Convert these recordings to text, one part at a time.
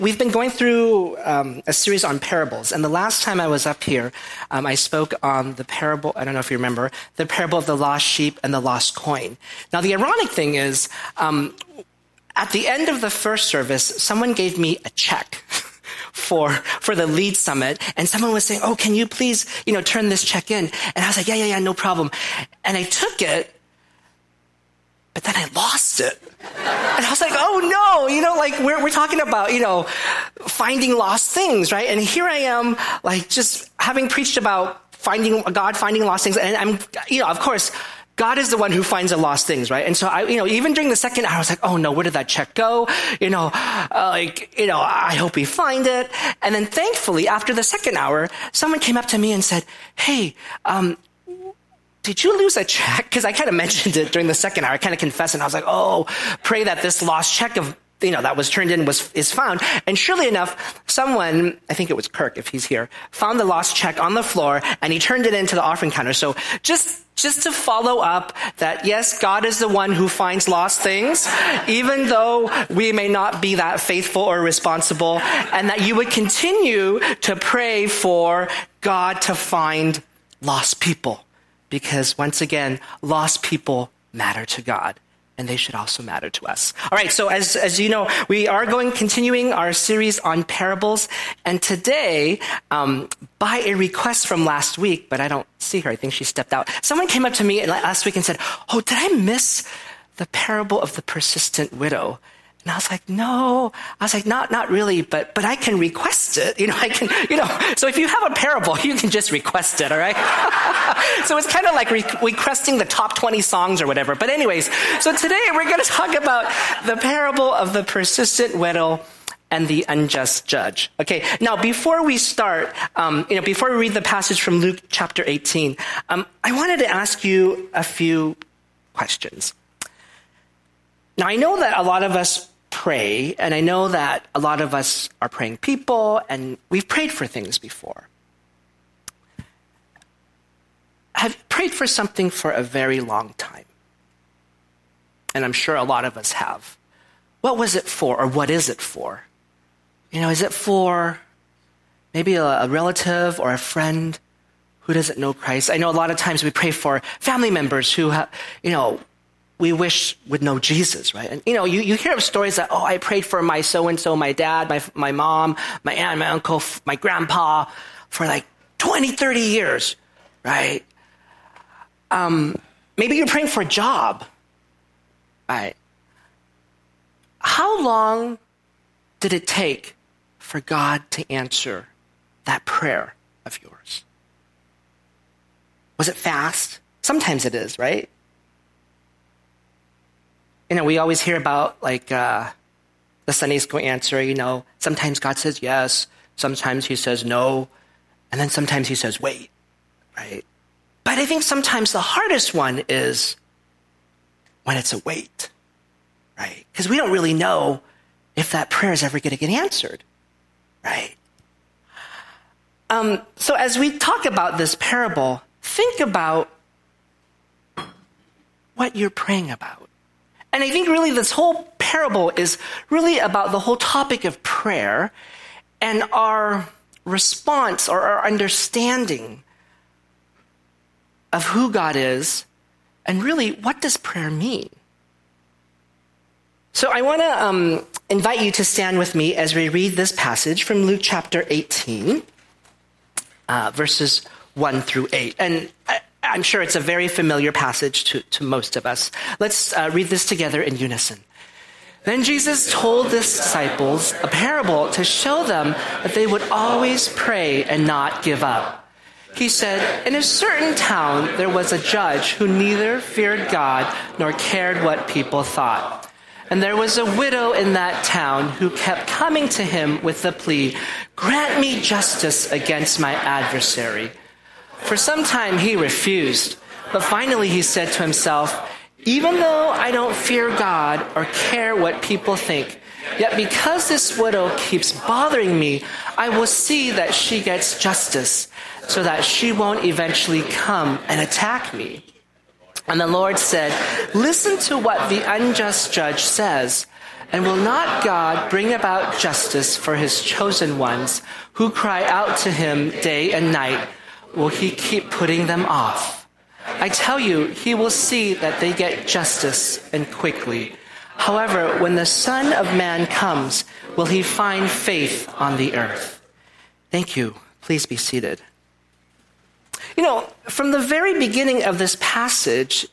we've been going through a series on parables. And the last time I was up here, I spoke on the parable, I don't know if you remember, the parable of the lost sheep and the lost coin. Now, the ironic thing is, at the end of the first service, someone gave me a check for the Lead Summit. And someone was saying, oh, can you please, turn this check in? And I was like, yeah, no problem. And I took it, but then I lost it. And I was like, oh no, we're talking about, finding lost things, right? And here I am, just having preached about finding lost things. And I'm, of course, God is the one who finds the lost things, right? And so even during the second hour, I was like, oh no, where did that check go? I hope we find it. And then thankfully, after the second hour, someone came up to me and said, hey, did you lose a check? Because I kind of mentioned it during the second hour. I kind of confessed, and I was like, oh, pray that this lost check of, that was turned in is found. And surely enough, someone, I think it was Kirk, if he's here, found the lost check on the floor, and he turned it into the offering counter. So just to follow up that, yes, God is the one who finds lost things, even though we may not be that faithful or responsible, and that you would continue to pray for God to find lost people. Because once again, lost people matter to God, and they should also matter to us. All right, so as you know, we are continuing our series on parables, and today, by a request from last week, but I don't see her, I think she stepped out, someone came up to me last week and said, oh, did I miss the parable of the persistent widow? And I was like, no. I was like, not really, but I can request it. So if you have a parable, you can just request it, all right? So it's kind of like requesting the top 20 songs or whatever. But anyways, so today we're going to talk about the parable of the persistent widow and the unjust judge. Okay, now before we start, before we read the passage from Luke chapter 18, I wanted to ask you a few questions. Now, I know that a lot of us pray, and I know that a lot of us are praying people, and we've prayed for things before. Have you prayed for something for a very long time? And I'm sure a lot of us have. What was it for, or what is it for? Is it for maybe a relative or a friend who doesn't know Christ? I know a lot of times we pray for family members who have, we wish would know Jesus, right? And, you hear of stories that, I prayed for my so-and-so, my dad, my mom, my aunt, my uncle, my grandpa for 20, 30 years, right? Maybe you're praying for a job, right? How long did it take for God to answer that prayer of yours? Was it fast? Sometimes it is, right? We always hear about the Sunday school answer, sometimes God says yes, sometimes he says no, and then sometimes he says wait, right? But I think sometimes the hardest one is when it's a wait, right? Because we don't really know if that prayer is ever going to get answered, right? So as we talk about this parable, think about what you're praying about. And I think really this whole parable is really about the whole topic of prayer and our response or our understanding of who God is and really what does prayer mean. So I want to invite you to stand with me as we read this passage from Luke chapter 18, verses 1 through 8. And I'm sure it's a very familiar passage to most of us. Let's read this together in unison. Then Jesus told his disciples a parable to show them that they would always pray and not give up. He said, in a certain town there was a judge who neither feared God nor cared what people thought. And there was a widow in that town who kept coming to him with the plea, grant me justice against my adversary. For some time he refused, but finally he said to himself, even though I don't fear God or care what people think, yet because this widow keeps bothering me, I will see that she gets justice, so that she won't eventually come and attack me. And the Lord said, listen to what the unjust judge says. And will not God bring about justice for his chosen ones who cry out to him day and night? Will he keep putting them off? I tell you, he will see that they get justice and quickly. However, when the Son of Man comes, will he find faith on the earth? Thank you. Please be seated. From the very beginning of this passage,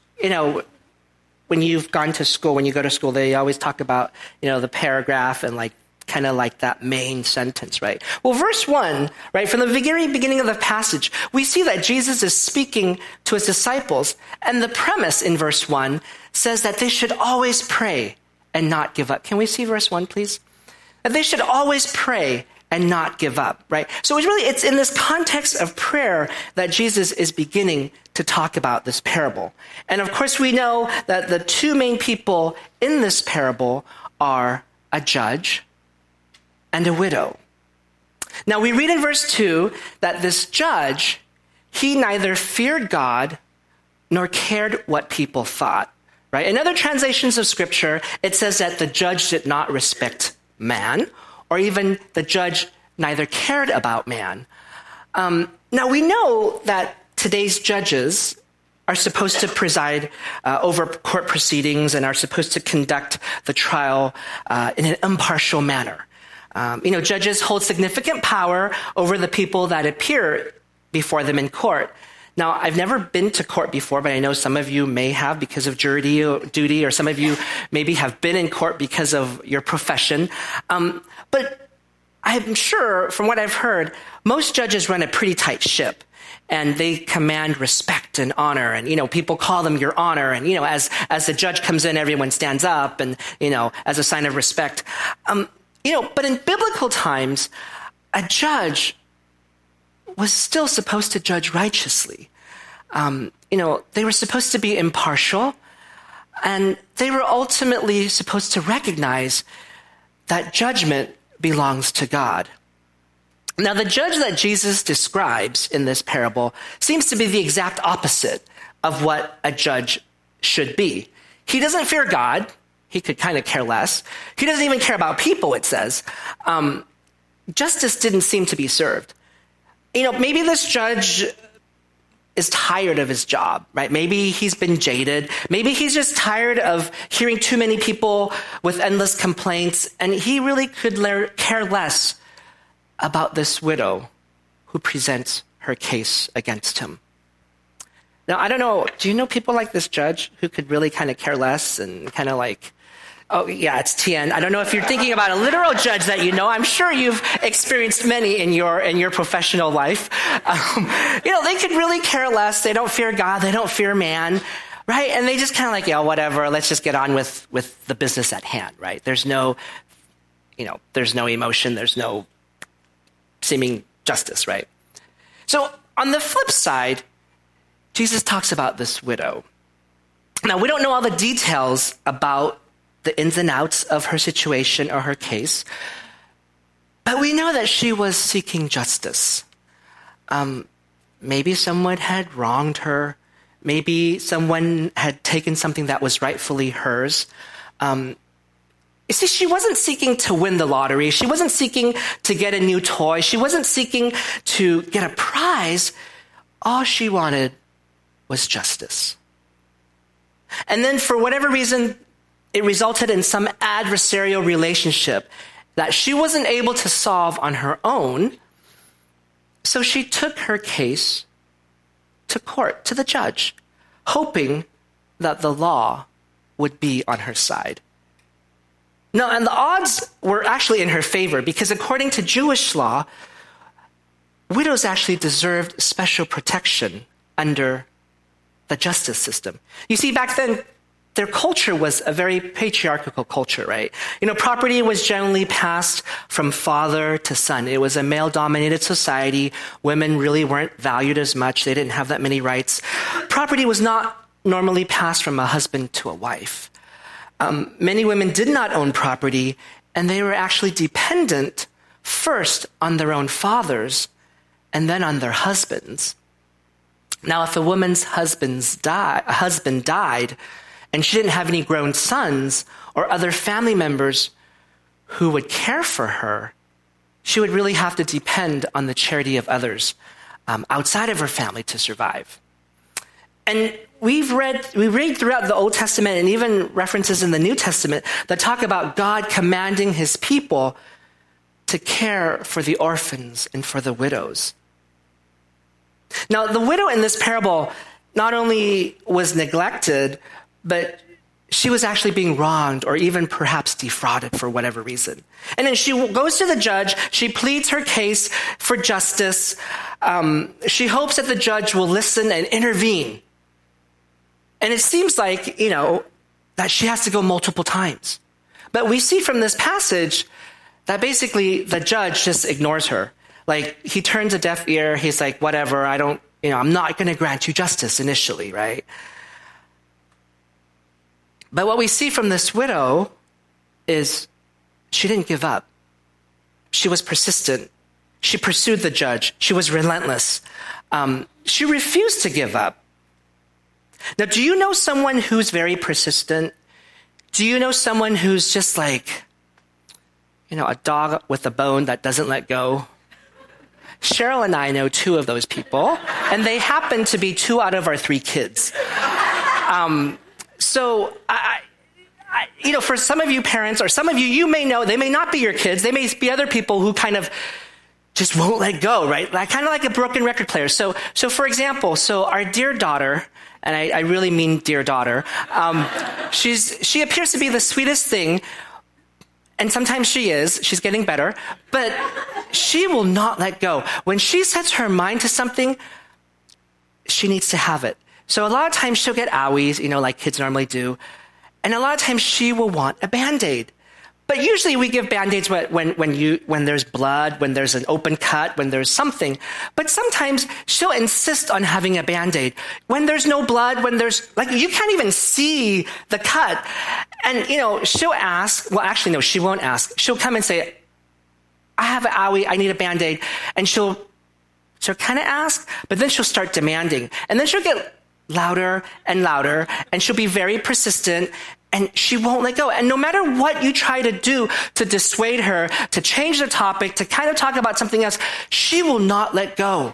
when you've gone to school, when you go to school, they always talk about, the paragraph and kind of like that main sentence, right? Well, verse 1, right, from the very beginning of the passage, we see that Jesus is speaking to his disciples. And the premise in verse 1 says that they should always pray and not give up. Can we see verse 1, please? That they should always pray and not give up, right? So it's in this context of prayer that Jesus is beginning to talk about this parable. And of course, we know that the two main people in this parable are a judge and a widow. Now, we read in verse 2 that this judge, he neither feared God nor cared what people thought, right? In other translations of Scripture, it says that the judge did not respect man, or even the judge neither cared about man. Now, we know that today's judges are supposed to preside over court proceedings and are supposed to conduct the trial in an impartial manner. Judges hold significant power over the people that appear before them in court. Now, I've never been to court before, but I know some of you may have because of jury duty, or some of you maybe have been in court because of your profession. But I'm sure, from what I've heard, most judges run a pretty tight ship, and they command respect and honor. And, people call them your honor. And, as the judge comes in, everyone stands up and, as a sign of respect. But in biblical times, a judge was still supposed to judge righteously. They were supposed to be impartial, and they were ultimately supposed to recognize that judgment belongs to God. Now, the judge that Jesus describes in this parable seems to be the exact opposite of what a judge should be. He doesn't fear God. He could kind of care less. He doesn't even care about people, it says. Justice didn't seem to be served. Maybe this judge is tired of his job, right? Maybe he's been jaded. Maybe he's just tired of hearing too many people with endless complaints, and he really could care less about this widow who presents her case against him. Now, I don't know, do you know people like this judge who could really kind of care less and kind of oh, yeah, it's Tien. I don't know if you're thinking about a literal judge that you know. I'm sure you've experienced many in your professional life. They could really care less. They don't fear God. They don't fear man, right? And they just kind of whatever. Let's just get on with the business at hand, right? There's no emotion. There's no seeming justice, right? So on the flip side, Jesus talks about this widow. Now, we don't know all the details about the ins and outs of her situation or her case, but we know that she was seeking justice. Maybe someone had wronged her. Maybe someone had taken something that was rightfully hers. You see, she wasn't seeking to win the lottery. She wasn't seeking to get a new toy. She wasn't seeking to get a prize. All she wanted was justice. And then for whatever reason, it resulted in some adversarial relationship that she wasn't able to solve on her own. So she took her case to court, to the judge, hoping that the law would be on her side. No, and the odds were actually in her favor because according to Jewish law, widows actually deserved special protection under the justice system. You see, back then, their culture was a very patriarchal culture, right? Property was generally passed from father to son. It was a male-dominated society. Women really weren't valued as much. They didn't have that many rights. Property was not normally passed from a husband to a wife. Many women did not own property, and they were actually dependent first on their own fathers and then on their husbands. Now, if a woman's husband died, and she didn't have any grown sons or other family members who would care for her, she would really have to depend on the charity of others outside of her family to survive. And we read throughout the Old Testament and even references in the New Testament that talk about God commanding his people to care for the orphans and for the widows. Now, the widow in this parable not only was neglected, but she was actually being wronged or even perhaps defrauded for whatever reason. And then she goes to the judge. She pleads her case for justice. She hopes that the judge will listen and intervene. And it seems like, that she has to go multiple times. But we see from this passage that basically the judge just ignores her. Like, he turns a deaf ear. He's like, whatever, I'm not going to grant you justice initially, right? But what we see from this widow is she didn't give up. She was persistent. She pursued the judge. She was relentless. She refused to give up. Now, do you know someone who's very persistent? Do you know someone who's just like, a dog with a bone that doesn't let go? Cheryl and I know 2 of those people, and they happen to be 2 out of our 3 kids. So, for some of you parents, or some of you may know, they may not be your kids. They may be other people who kind of just won't let go, right? Kind of like a broken record player. So for example, our dear daughter, and I really mean dear daughter, she appears to be the sweetest thing, and sometimes she is. She's getting better, but she will not let go. When she sets her mind to something, she needs to have it. So a lot of times she'll get owies, like kids normally do. And a lot of times she will want a Band-Aid. But usually we give Band-Aids when there's blood, when there's an open cut, when there's something. But sometimes she'll insist on having a Band-Aid. When there's no blood, when there's, you can't even see the cut. And, she'll ask, well, actually, no, she won't ask. She'll come and say, I have an owie, I need a Band-Aid. And she'll kind of ask, but then she'll start demanding. And then she'll get louder and louder, and she'll be very persistent, and she won't let go. And no matter what you try to do to dissuade her, to change the topic, to kind of talk about something else, she will not let go.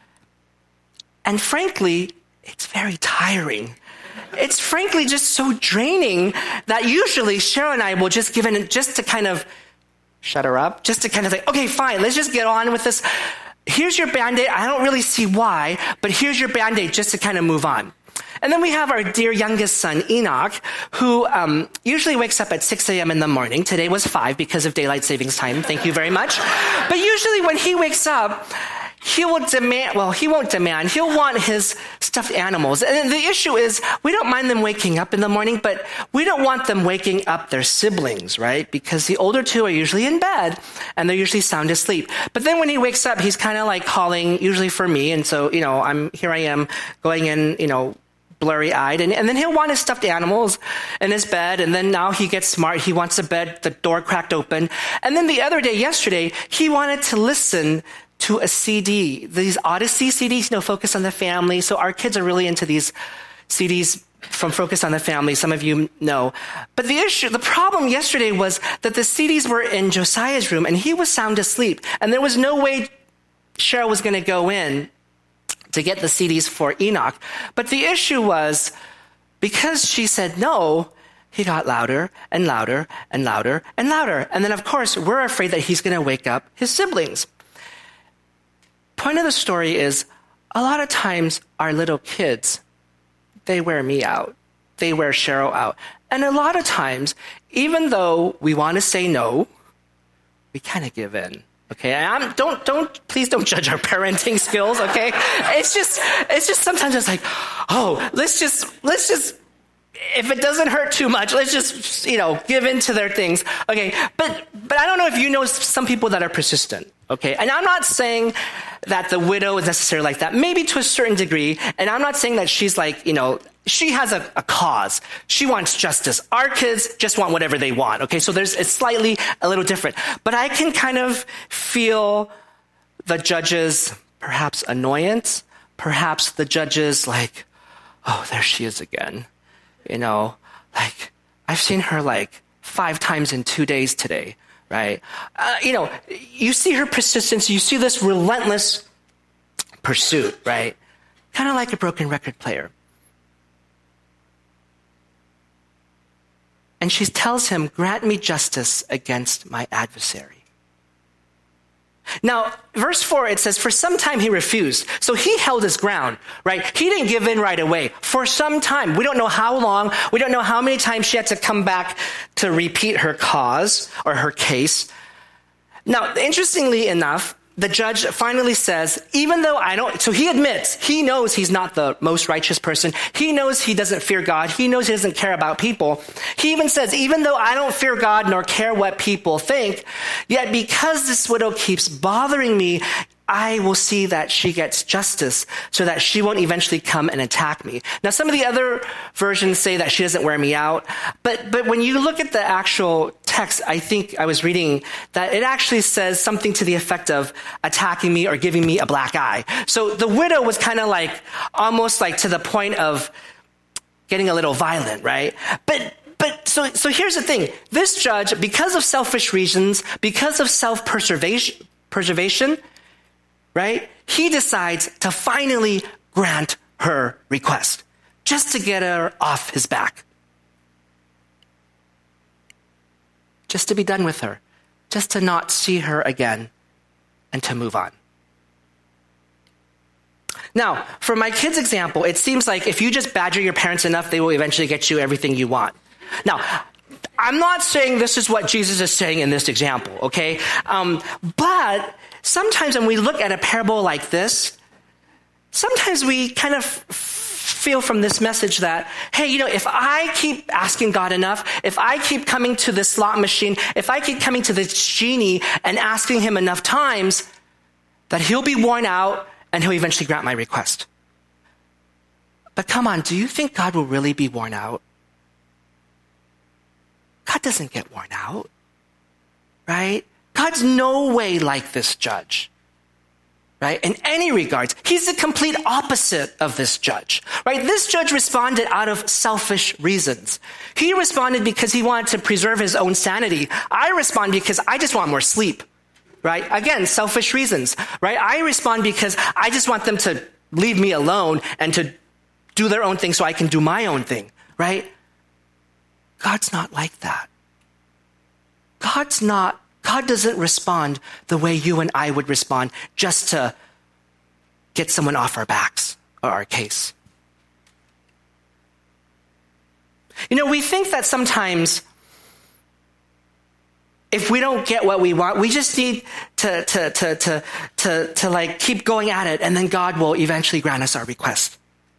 And frankly, it's very tiring. It's frankly just so draining that usually Cheryl and I will just give in just to kind of shut her up, just to kind of say, okay, fine, let's just get on with this. Here's your Band-Aid. I don't really see why, but here's your Band-Aid just to kind of move on. And then we have our dear youngest son, Enoch, who usually wakes up at 6 a.m. in the morning. Today was 5 because of daylight savings time. Thank you very much. But usually when he wakes up, he won't demand. He'll want his stuffed animals. And the issue is we don't mind them waking up in the morning, but we don't want them waking up their siblings, right? Because the older 2 are usually in bed and they're usually sound asleep. But then when he wakes up, he's kind of like calling usually for me. And so, I am going in, blurry-eyed. And then he'll want his stuffed animals in his bed. And then now he gets smart. He wants the door cracked open. And then the other day, yesterday, he wanted to listen to a CD, these Odyssey CDs, Focus on the Family. So our kids are really into these CDs from Focus on the Family. Some of you know. But the problem yesterday was that the CDs were in Josiah's room and he was sound asleep. And there was no way Cheryl was going to go in to get the CDs for Enoch. But the issue was, because she said no, he got louder and louder and louder and louder. And then, of course, we're afraid that he's going to wake up his siblings. Point of the story is, a lot of times our little kids, they wear me out. They wear Cheryl out. And a lot of times, even though we want to say no, we kind of give in. Okay, please don't judge our parenting skills. Okay, it's just sometimes it's like, let's just if it doesn't hurt too much, let's just give in to their things. Okay, but I don't know if you know some people that are persistent. Okay, and I'm not saying that the widow is necessarily like that. Maybe to a certain degree, and I'm not saying that she's like she has a cause. She wants justice. Our kids just want whatever they want. Okay, so it's slightly a little different. But I can kind of feel the judge's perhaps annoyance, perhaps the judge's like, oh, there she is again. I've seen her 5 times in 2 days today. right? You see her persistence. You see this relentless pursuit, right? Kind of like a broken record player. And she tells him, grant me justice against my adversary. Now, verse 4, it says, for some time he refused. So he held his ground, right? He didn't give in right away. For some time. We don't know how long. We don't know how many times she had to come back to repeat her cause or her case. Now, interestingly enough, the judge finally says, even though so he admits, he knows he's not the most righteous person. He knows he doesn't fear God. He knows he doesn't care about people. He even says, even though I don't fear God nor care what people think, yet because this widow keeps bothering me, I will see that she gets justice so that she won't eventually come and attack me. Now, some of the other versions say that she doesn't wear me out. But when you look at the actual text, I think I was reading that it actually says something to the effect of attacking me or giving me a black eye. So the widow was kind of like, almost like to the point of getting a little violent, right? So here's the thing. This judge, because of selfish reasons, because of self-preservation, right? He decides to finally grant her request just to get her off his back. Just to be done with her. Just to not see her again and to move on. Now, for my kids' example, it seems like if you just badger your parents enough, they will eventually get you everything you want. Now, I'm not saying this is what Jesus is saying in this example, okay? But sometimes when we look at a parable like this, sometimes we kind of feel from this message that, hey, if I keep asking God enough, if I keep coming to this slot machine, if I keep coming to this genie and asking him enough times, that he'll be worn out and he'll eventually grant my request. But come on, do you think God will really be worn out? God doesn't get worn out, right? God's no way like this judge, right? In any regards, he's the complete opposite of this judge, right? This judge responded out of selfish reasons. He responded because he wanted to preserve his own sanity. I respond because I just want more sleep, right? Again, selfish reasons, right? I respond because I just want them to leave me alone and to do their own thing so I can do my own thing, right? God's not like that. God doesn't respond the way you and I would respond just to get someone off our backs or our case. We think that sometimes if we don't get what we want, we just need to like keep going at it, and then God will eventually grant us our request.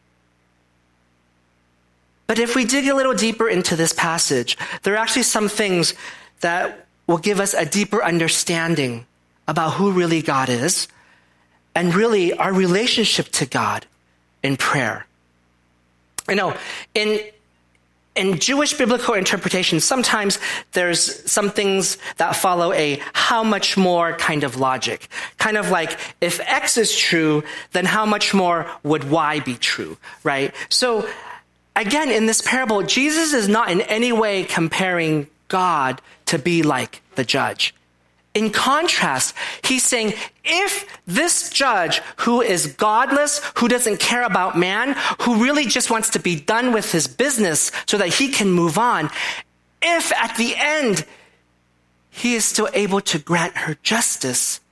But if we dig a little deeper into this passage, there are actually some things that will give us a deeper understanding about who really God is and really our relationship to God in prayer. In Jewish biblical interpretation, sometimes there's some things that follow a how much more kind of logic. Kind of like, if X is true, then how much more would Y be true, right? So, again, in this parable, Jesus is not in any way comparing God to be like the judge. In contrast, he's saying, if this judge who is godless, who doesn't care about man, who really just wants to be done with his business so that he can move on, if at the end he is still able to grant her justice,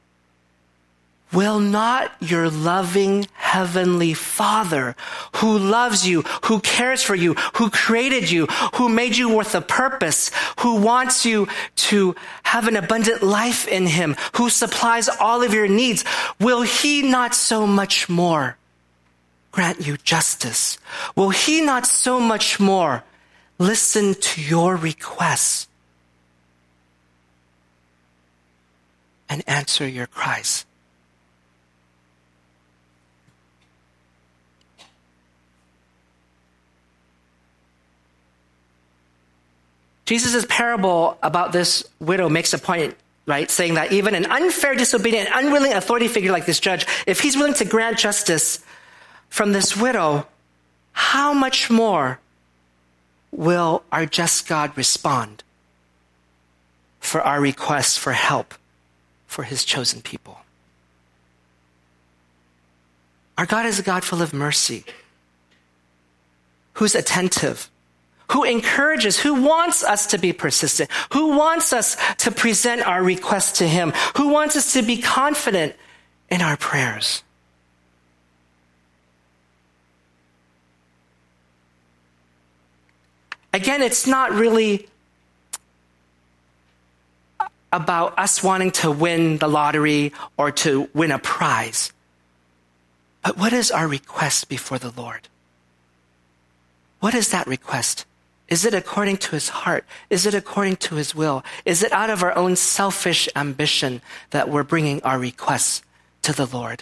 will not your loving heavenly Father, who loves you, who cares for you, who created you, who made you with a purpose, who wants you to have an abundant life in him, who supplies all of your needs, will he not so much more grant you justice? Will he not so much more listen to your requests and answer your cries? Jesus' parable about this widow makes a point, right? Saying that even an unfair, disobedient, unwilling authority figure like this judge, if he's willing to grant justice from this widow, how much more will our just God respond? for our requests for help for his chosen people. Our God is a God full of mercy, who's attentive, who encourages, who wants us to be persistent, who wants us to present our requests to him, who wants us to be confident in our prayers. Again, it's not really about us wanting to win the lottery or to win a prize. But what is our request before the Lord? What is that request? Is it according to his heart? Is it according to his will? Is it out of our own selfish ambition that we're bringing our requests to the Lord?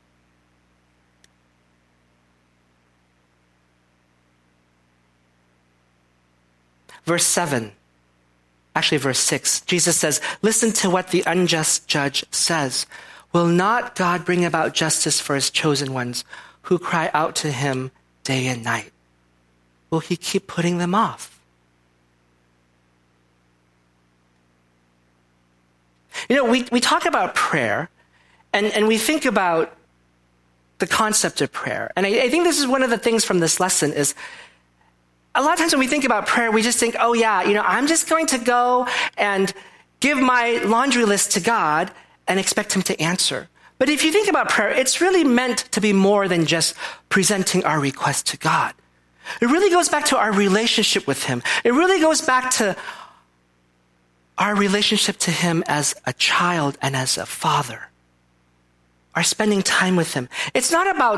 Verse 7. Actually, verse 6, Jesus says, listen to what the unjust judge says. Will not God bring about justice for his chosen ones who cry out to him day and night? Will he keep putting them off? You know, we talk about prayer and we think about the concept of prayer. And I think this is one of the things from this lesson is a lot of times when we think about prayer, we just think, oh yeah, I'm just going to go and give my laundry list to God and expect him to answer. But if you think about prayer, it's really meant to be more than just presenting our request to God. It really goes back to our relationship with him. It really goes back to our relationship to him as a child and as a father. Our spending time with him. It's not about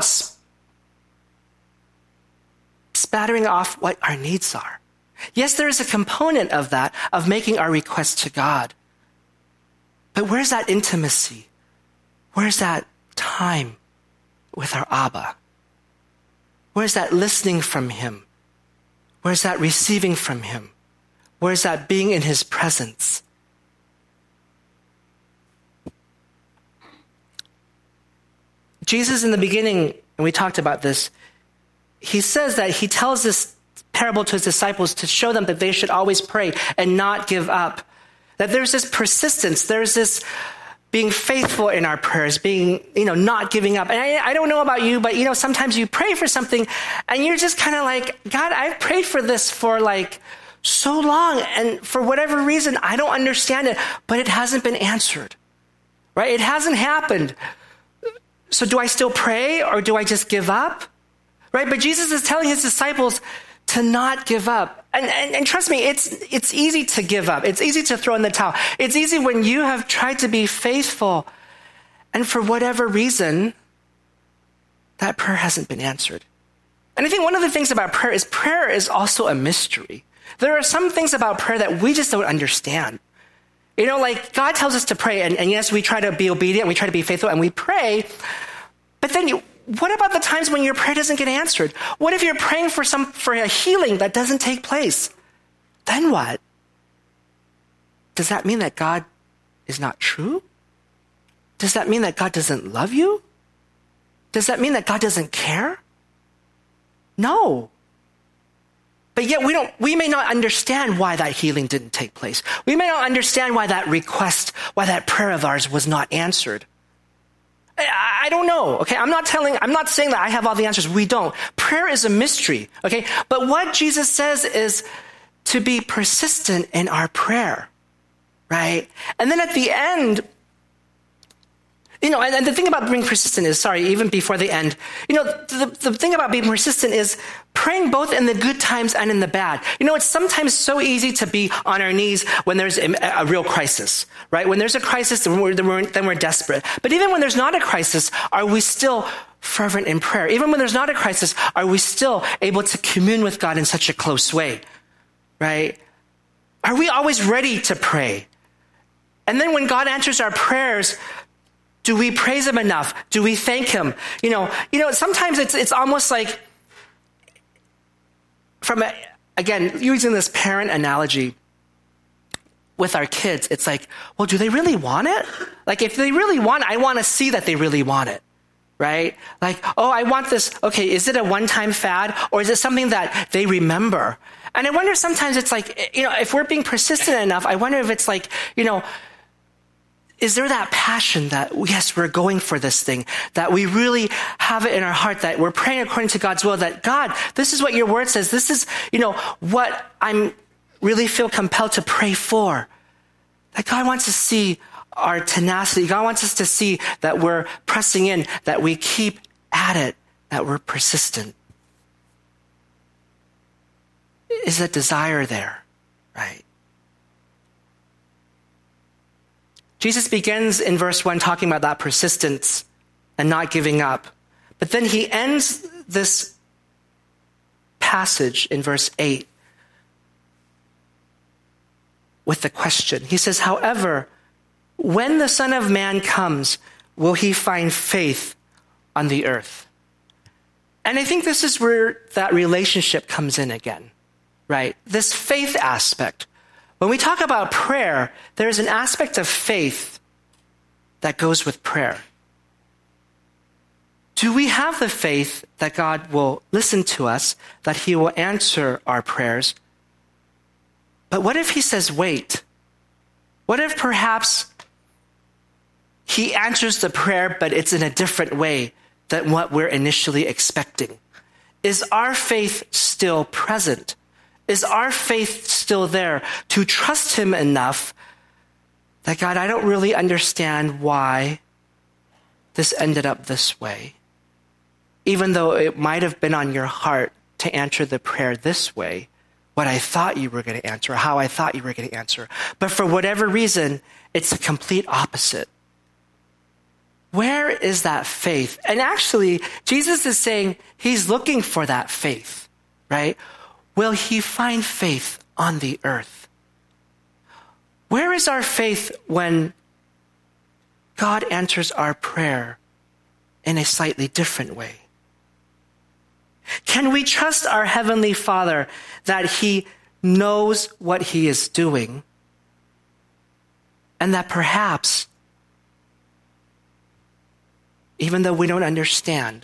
spattering off what our needs are. Yes, there is a component of that, of making our requests to God. But where's that intimacy? Where's that time with our Abba? Where's that listening from him? Where's that receiving from him? Where's that being in his presence? Jesus in the beginning, and we talked about this, he says that he tells this parable to his disciples to show them that they should always pray and not give up. That there's this persistence, there's this being faithful in our prayers, being, not giving up. And I don't know about you, but sometimes you pray for something and you're just kind of like, God, I've prayed for this for so long. And for whatever reason, I don't understand it, but it hasn't been answered, right? It hasn't happened. So do I still pray or do I just give up? Right? But Jesus is telling his disciples to not give up. And trust me, it's easy to give up. It's easy to throw in the towel. It's easy when you have tried to be faithful and for whatever reason, that prayer hasn't been answered. And I think one of the things about prayer is also a mystery. There are some things about prayer that we just don't understand. God tells us to pray, and yes, we try to be obedient, we try to be faithful, and we pray, but then what about the times when your prayer doesn't get answered? What if you're praying for a healing that doesn't take place? Then what? Does that mean that God is not true? Does that mean that God doesn't love you? Does that mean that God doesn't care? No. But yet we may not understand why that healing didn't take place. We may not understand why that request, why that prayer of ours was not answered. I don't know, okay? I'm not saying that I have all the answers. We don't. Prayer is a mystery, okay? But what Jesus says is to be persistent in our prayer, right? And then at the end, and the thing about being persistent is, even before the end, the thing about being persistent is praying both in the good times and in the bad. It's sometimes so easy to be on our knees when there's a real crisis, right? When there's a crisis, then we're desperate. But even when there's not a crisis, are we still fervent in prayer? Even when there's not a crisis, are we still able to commune with God in such a close way, right? Are we always ready to pray? And then when God answers our prayers, do we praise him enough? Do we thank him? Sometimes it's almost like again, using this parent analogy with our kids, it's like, well, do they really want it? If they really want it, I want to see that they really want it, right? Like, oh, I want this. Okay, is it a one-time fad or is it something that they remember? And I wonder sometimes it's like, if we're being persistent enough, I wonder if it's like, is there that passion that, yes, we're going for this thing, that we really have it in our heart, that we're praying according to God's will, that God, this is what your word says. This is, what I'm really feel compelled to pray for. That God wants to see our tenacity. God wants us to see that we're pressing in, that we keep at it, that we're persistent. Is a desire there, right? Jesus begins in verse 1 talking about that persistence and not giving up. But then he ends this passage in verse 8 with the question. He says, however, when the Son of Man comes, will he find faith on the earth? And I think this is where that relationship comes in again, right? This faith aspect. When we talk about prayer, there's an aspect of faith that goes with prayer. Do we have the faith that God will listen to us, that he will answer our prayers? But what if he says, wait? What if perhaps he answers the prayer, but it's in a different way than what we're initially expecting? Is our faith still present? Is our faith still there to trust him enough that, God, I don't really understand why this ended up this way, even though it might have been on your heart to answer the prayer this way, what I thought you were going to answer, how I thought you were going to answer. But for whatever reason, it's a complete opposite. Where is that faith? And actually, Jesus is saying he's looking for that faith, right? Will he find faith on the earth? Where is our faith when God answers our prayer in a slightly different way? Can we trust our Heavenly Father that he knows what he is doing and that perhaps, even though we don't understand,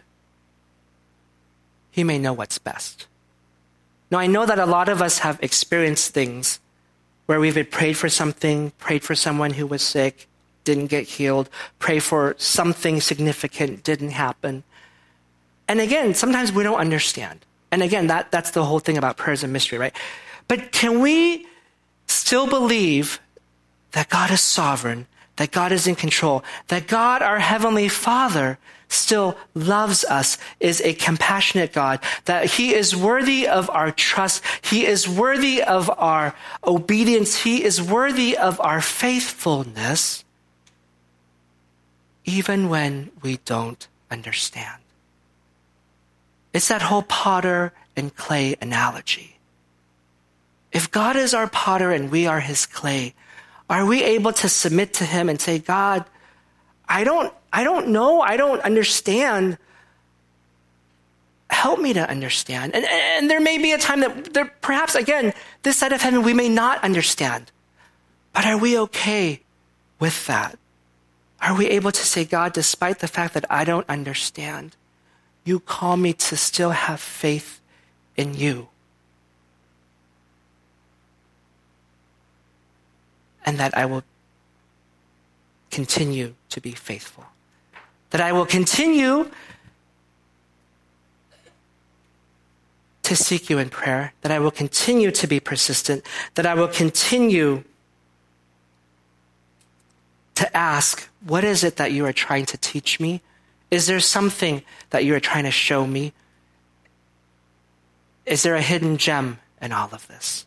he may know what's best? Now, I know that a lot of us have experienced things where we've prayed for something, prayed for someone who was sick, didn't get healed, prayed for something significant, didn't happen. And again, sometimes we don't understand. And again, that's the whole thing about prayer as a mystery, right? But can we still believe that God is sovereign, that God is in control, that God, our Heavenly Father, still loves us, is a compassionate God, that he is worthy of our trust, he is worthy of our obedience, he is worthy of our faithfulness, even when we don't understand? It's that whole potter and clay analogy. If God is our potter and we are his clay, are we able to submit to him and say, God, I don't know, I don't understand. Help me to understand. And there may be a time that perhaps, again, this side of heaven, we may not understand. But are we okay with that? Are we able to say, God, despite the fact that I don't understand, you call me to still have faith in you? And that I will continue to be faithful. That I will continue to seek you in prayer. That I will continue to be persistent. That I will continue to ask, what is it that you are trying to teach me? Is there something that you are trying to show me? Is there a hidden gem in all of this?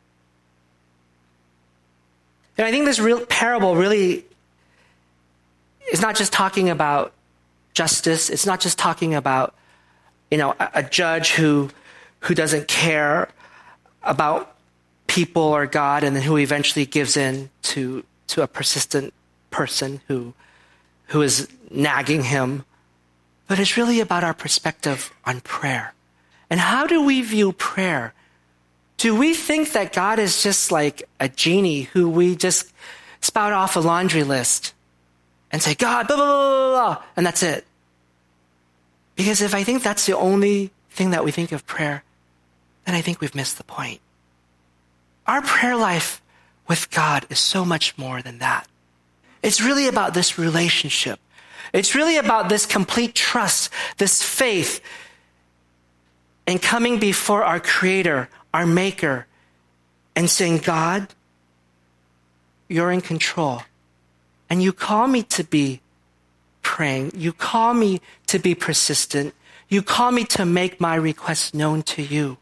And I think this parable really is not just talking about justice. It's not just talking about, a judge who doesn't care about people or God, and then who eventually gives in to a persistent person who is nagging him. But it's really about our perspective on prayer. And how do we view prayer? Do we think that God is just like a genie who we just spout off a laundry list and say, God, blah, blah, blah, blah, blah, and that's it? Because if I think that's the only thing that we think of prayer, then I think we've missed the point. Our prayer life with God is so much more than that. It's really about this relationship. It's really about this complete trust, this faith in coming before our Creator, our Maker, and saying, God, you're in control. And you call me to be praying. You call me to be persistent. You call me to make my requests known to you.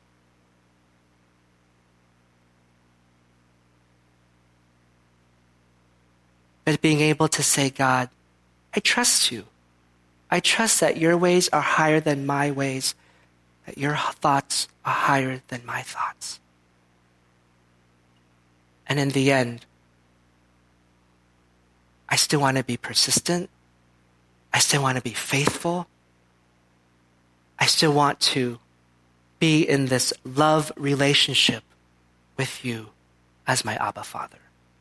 But being able to say, God, I trust you. I trust that your ways are higher than my ways, that your thoughts are higher than my thoughts. And in the end, I still want to be persistent. I still want to be faithful. I still want to be in this love relationship with you as my Abba Father.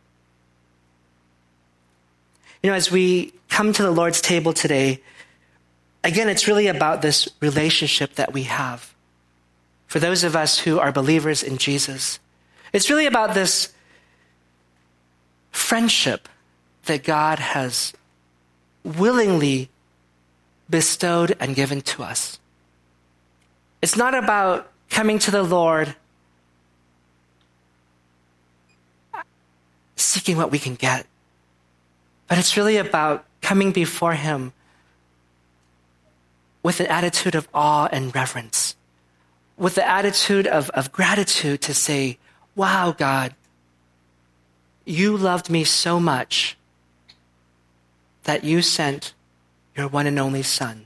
You know, as we come to the Lord's table today, again, it's really about this relationship that we have. For those of us who are believers in Jesus, it's really about this friendship that God has willingly bestowed and given to us. It's not about coming to the Lord seeking what we can get, but it's really about coming before him with an attitude of awe and reverence, with the attitude of gratitude to say, wow, God, you loved me so much that you sent your one and only Son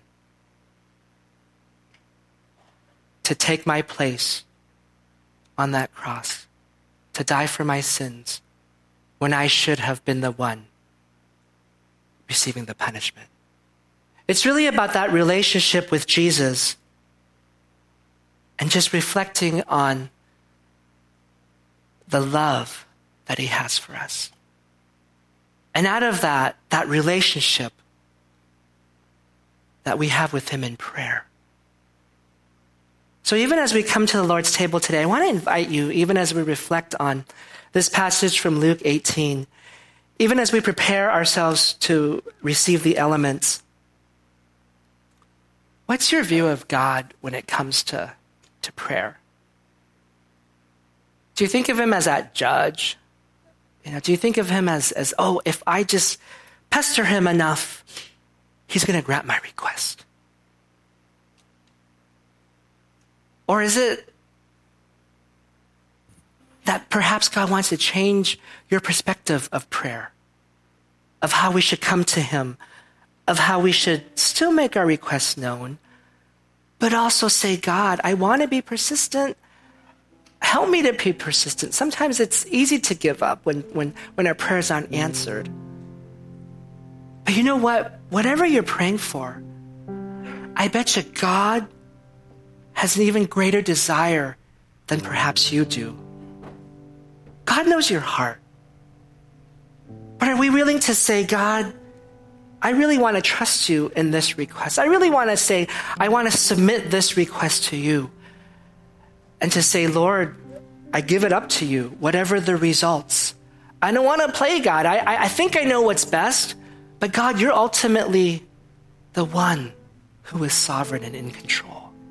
to take my place on that cross, to die for my sins when I should have been the one receiving the punishment. It's really about that relationship with Jesus and just reflecting on the love that he has for us. And out of that relationship that we have with him in prayer. So even as we come to the Lord's table today, I want to invite you, even as we reflect on this passage from Luke 18, even as we prepare ourselves to receive the elements, what's your view of God when it comes to prayer? Do you think of him as that judge? Do you think of him as if I just pester him enough, he's going to grant my request? Or is it that perhaps God wants to change your perspective of prayer, of how we should come to him, of how we should still make our requests known, but also say, God, I want to be persistent. Help me to be persistent. Sometimes it's easy to give up when our prayers aren't answered. But you know what? Whatever you're praying for, I bet you God has an even greater desire than perhaps you do. God knows your heart. But are we willing to say, God, I really want to trust you in this request. I really want to say, I want to submit this request to you. And to say, Lord, I give it up to you, whatever the results. I don't want to play God. I think I know what's best, but God, you're ultimately the one who is sovereign and in control.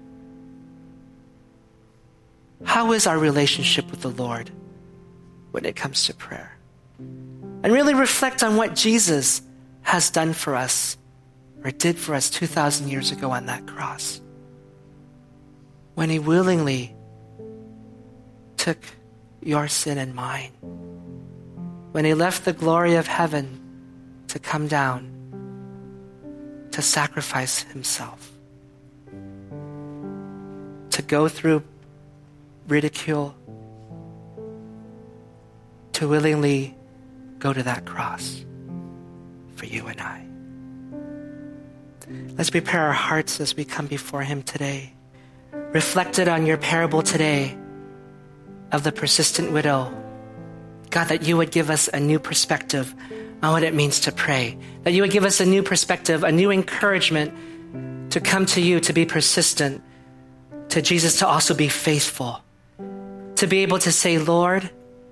How is our relationship with the Lord when it comes to prayer? And really reflect on what Jesus has done for us, or did for us 2,000 years ago on that cross, when he willingly took your sin and mine, when he left the glory of heaven to come down to sacrifice himself, to go through ridicule, to willingly go to that cross for you and I. Let's prepare our hearts as we come before him today. Reflected on your parable today of the persistent widow. God, that you would give us a new perspective on what it means to pray. That you would give us a new perspective, a new encouragement to come to you, to be persistent, to Jesus to also be faithful, to be able to say, Lord,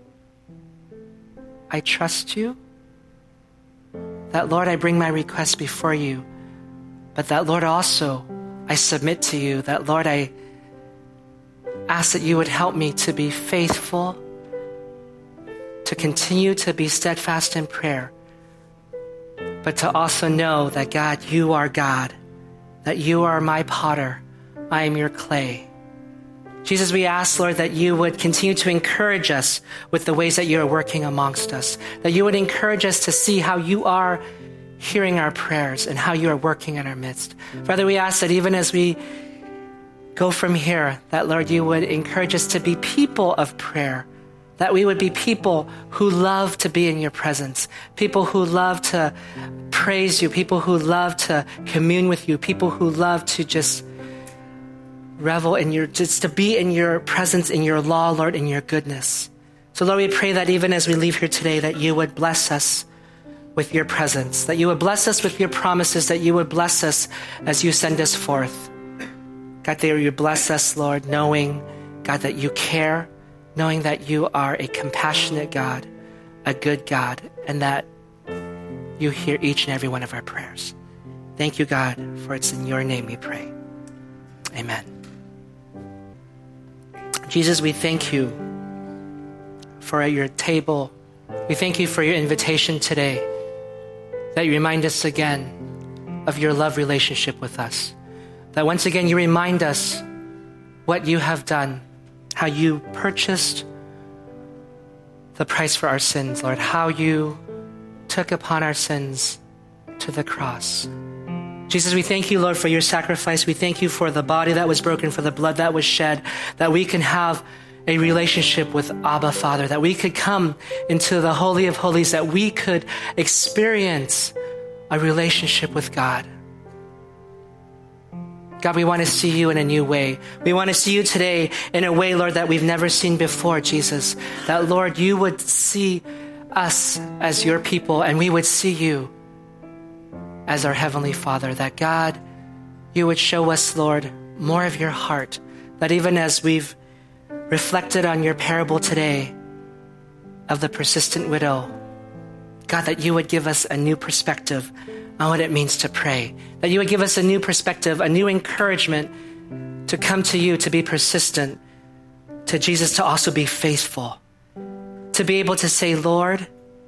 I trust you. That, Lord, I bring my request before you. But that, Lord, also I submit to you. That, Lord, I ask that you would help me to be faithful, to continue to be steadfast in prayer, but to also know that, God, you are God, that you are my potter, I am your clay. Jesus, we ask, Lord, that you would continue to encourage us with the ways that you are working amongst us, that you would encourage us to see how you are hearing our prayers and how you are working in our midst. Father, we ask that even as we go from here, that, Lord, you would encourage us to be people of prayer, that we would be people who love to be in your presence, people who love to praise you, people who love to commune with you, people who love to just revel in just to be in your presence, in your law, Lord, in your goodness. So, Lord, we pray that even as we leave here today, that you would bless us with your presence, that you would bless us with your promises, that you would bless us as you send us forth. God, that you bless us, Lord, knowing, God, that you care, knowing that you are a compassionate God, a good God, and that you hear each and every one of our prayers. Thank you, God, for it's in your name we pray. Amen. Jesus, we thank you for your table. We thank you for your invitation today, that you remind us again of your love relationship with us, that once again you remind us what you have done, how you purchased the price for our sins, Lord, how you took upon our sins to the cross. Jesus, we thank you, Lord, for your sacrifice. We thank you for the body that was broken, for the blood that was shed, that we can have a relationship with Abba, Father, that we could come into the Holy of Holies, that we could experience a relationship with God. God, we want to see you in a new way. We want to see you today in a way, Lord, that we've never seen before, Jesus. That, Lord, you would see us as your people and we would see you as our Heavenly Father. That, God, you would show us, Lord, more of your heart. That even as we've reflected on your parable today of the persistent widow, God, that you would give us a new perspective on what it means to pray. That you would give us a new perspective, a new encouragement to come to you, to be persistent, to Jesus to also be faithful, to be able to say, Lord,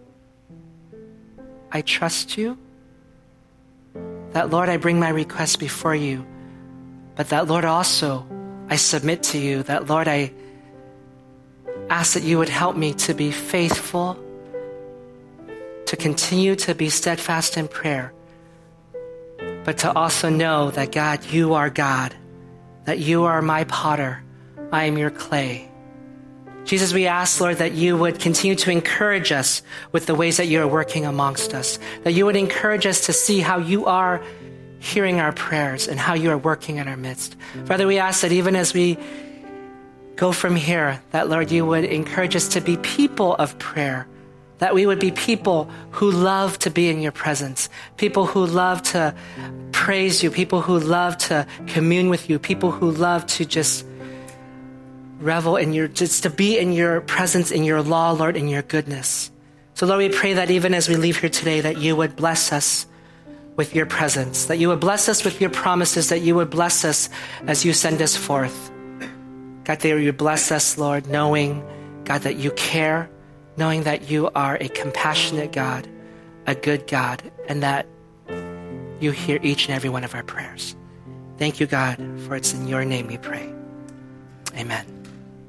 I trust you. That, Lord, I bring my request before you. But that, Lord, also I submit to you. That, Lord, I ask that you would help me to be faithful, to continue to be steadfast in prayer, but to also know that, God, you are God, that you are my potter, I am your clay. Jesus, we ask, Lord, that you would continue to encourage us with the ways that you are working amongst us, that you would encourage us to see how you are hearing our prayers and how you are working in our midst. Father, we ask that even as we go from here, that, Lord, you would encourage us to be people of prayer, that we would be people who love to be in your presence, people who love to praise you, people who love to commune with you, people who love to just revel in just to be in your presence, in your law, Lord, in your goodness. So, Lord, we pray that even as we leave here today, that you would bless us with your presence, that you would bless us with your promises, that you would bless us as you send us forth. God, that you bless us, Lord, knowing, God, that you care, knowing that you are a compassionate God, a good God, and that you hear each and every one of our prayers. Thank you, God, for it's in your name we pray. Amen.